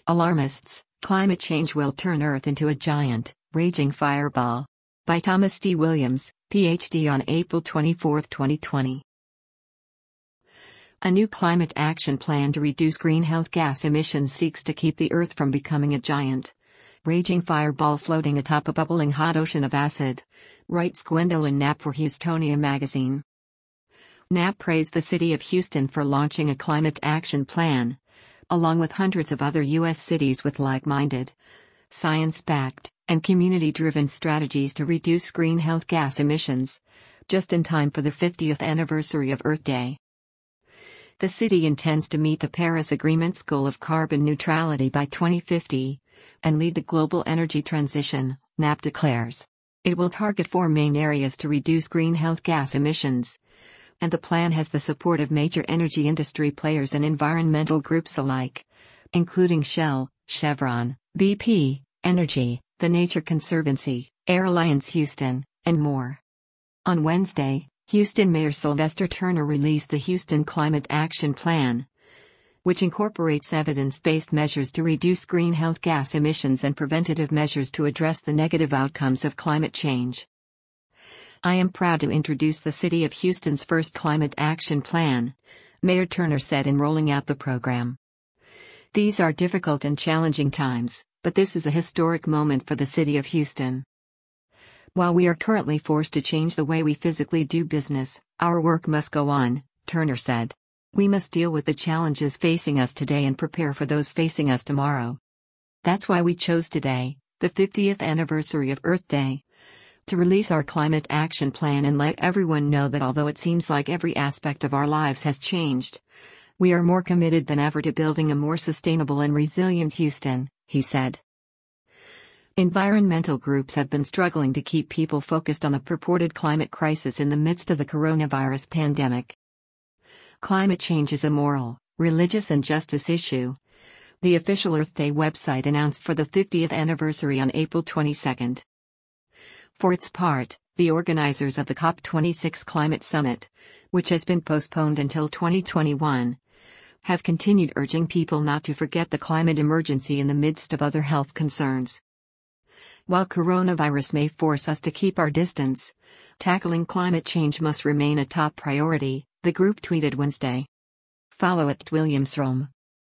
Alarmists, Climate Change Will Turn Earth into a Giant, Raging Fireball. By Thomas D. Williams, Ph.D. on April 24, 2020. A new climate action plan to reduce greenhouse gas emissions seeks to keep the Earth from becoming a giant, raging fireball floating atop a bubbling hot ocean of acid, writes Gwendolyn Knapp for Houstonia magazine. Knapp praised the city of Houston for launching a climate action plan, along with hundreds of other U.S. cities with like-minded, science-backed, and community-driven strategies to reduce greenhouse gas emissions, just in time for the 50th anniversary of Earth Day. The city intends to meet the Paris Agreement's goal of carbon neutrality by 2050, and lead the global energy transition, Knapp declares. It will target 4 main areas to reduce greenhouse gas emissions, and the plan has the support of major energy industry players and environmental groups alike, including Shell, Chevron, BP, Energy, the Nature Conservancy, Air Alliance Houston, and more. On Wednesday, Houston Mayor Sylvester Turner released the Houston Climate Action Plan, which incorporates evidence-based measures to reduce greenhouse gas emissions and preventative measures to address the negative outcomes of climate change. I am proud to introduce the City of Houston's first Climate Action Plan, Mayor Turner said in rolling out the program. These are difficult and challenging times, but this is a historic moment for the City of Houston. While we are currently forced to change the way we physically do business, our work must go on, Turner said. We must deal with the challenges facing us today and prepare for those facing us tomorrow. That's why we chose today, the 50th anniversary of Earth Day, to release our climate action plan and let everyone know that although it seems like every aspect of our lives has changed, we are more committed than ever to building a more sustainable and resilient Houston, he said. Environmental groups have been struggling to keep people focused on the purported climate crisis in the midst of the coronavirus pandemic. Climate change is a moral, religious and justice issue, the official Earth Day website announced for the 50th anniversary on April 22. For its part, the organizers of the COP26 Climate Summit, which has been postponed until 2021, have continued urging people not to forget the climate emergency in the midst of other health concerns. While coronavirus may force us to keep our distance, tackling climate change must remain a top priority, the group tweeted Wednesday. Follow @WilliamsRome.